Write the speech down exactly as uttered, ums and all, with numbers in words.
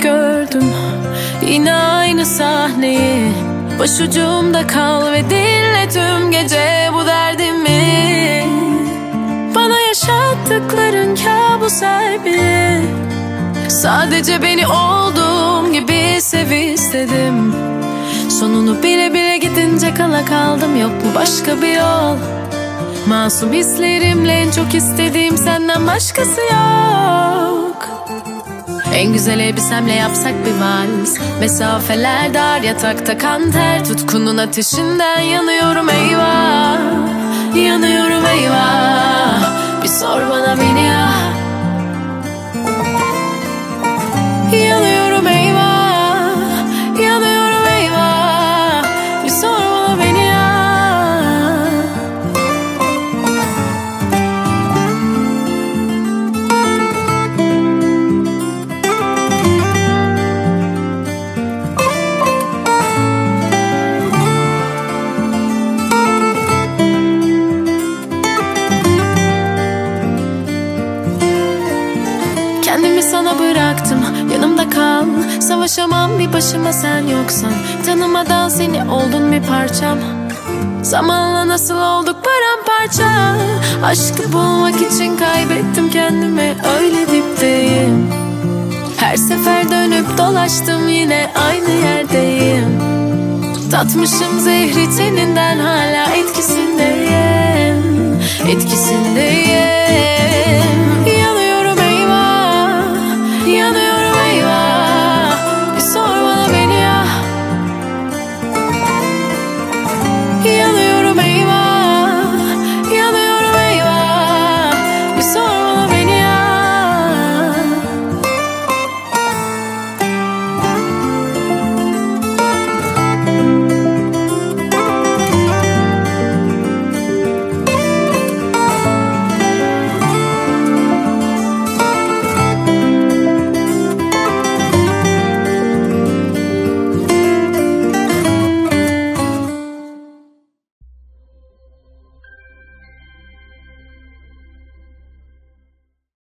gördüm yine aynı sahneyi. Başucumda kal ve dinle tüm gece bu derdimi. Bana yaşattıkların kabus her biri. Sadece beni olduğum gibi sev istedim. Sonunu bile bile gidince kala kaldım. Yok mu başka bir yol? Masum hislerimle en çok istediğim senden başkası yok. En güzel elbisemle yapsak bir vals. Mesafeler dar, yatakta kan ter. Tutkunun ateşinden yanıyorum eyvah. Yanıyorum eyvah. Bir sor bana beni ya. Yanıyorum eyvah. Yanıyorum eyvah. Bir sor bana beni ya. Kendimi sana bıraktım, yanımda kal. Savaşamam bir başıma sen yoksan. Tanımadan seni oldun bir parçam. Zamanla nasıl olduk paramparça. Aşkı bulmak için kaybettim kendimi, öyle dipteyim. Her sefer dönüp dolaştım, yine aynı yerdeyim. Tatmışım zehri teninden, hala etkisindeyim. Etkisindeyim.